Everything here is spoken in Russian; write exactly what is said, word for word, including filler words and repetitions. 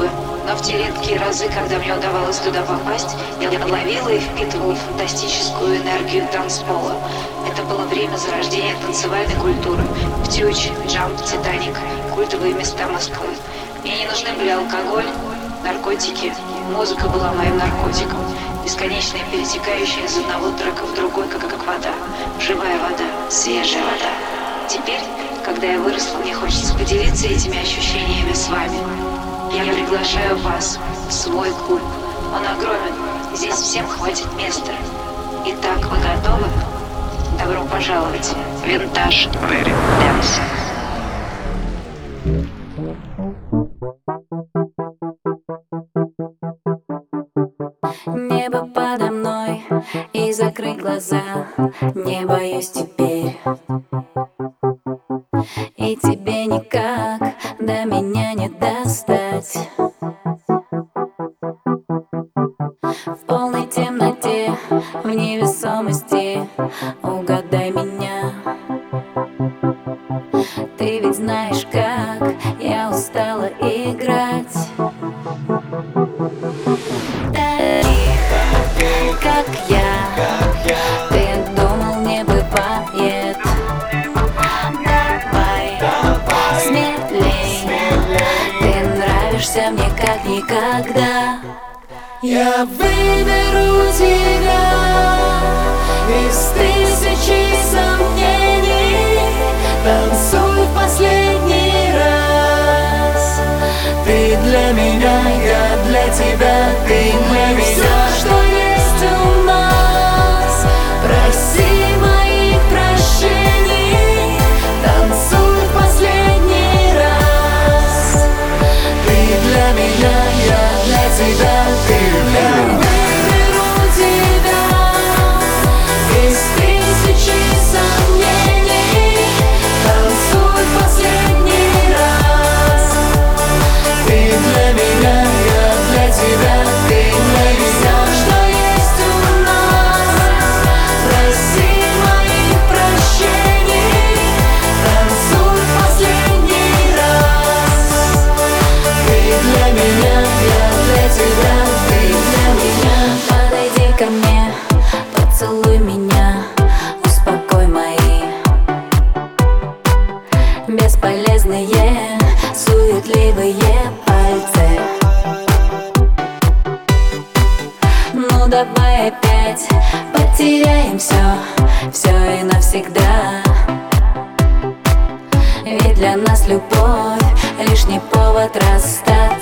бы. Но в те редкие разы, когда мне удавалось туда попасть, я ловила и впитывала фантастическую энергию танцпола. Это было время зарождения танцевальной культуры. Птюч, Джамп, Титаник, культовые места Москвы. Мне не нужны были алкоголь, наркотики. Музыка была моим наркотиком. Бесконечная, перетекающая из одного трека в другой, как, как вода. Живая вода, свежая вода. Теперь, когда я выросла, мне хочется поделиться этими ощущениями с вами. Я приглашаю вас в свой клуб. Он огромен, здесь всем хватит места. Итак, вы готовы? Добро пожаловать в Vintage Very Dance. Небо подо мной, и закрыть глаза не боюсь теперь. И тебе никак до меня не достать. В полной темноте, в невесомости угадай меня. Ты ведь знаешь, как я устала играть. Как я, ты думал, не бывает. Давай, смелей, ты нравишься мне как никогда. Я выберу тебя из тысячи сомнений. Танцуй в последний раз. Ты для меня, я для тебя, ты для меня. Все, что есть у нас, проси моих прощений. Танцуй в последний раз. Ты для меня, я для тебя, ты для меня. Выберу тебя из тысячи сомнений. Танцуй в последний раз. Ты для меня, я для тебя, ты для меня. Все, что есть у нас, проси моих прощений. Танцуй в последний раз. Ты для меня, я для тебя, ты для меня. Подойди ко мне, поцелуй меня, успокой мои бесполезные, суетливые пальцы. Ну давай опять потеряем все, все и навсегда. Ведь для нас любовь лишний повод расстаться.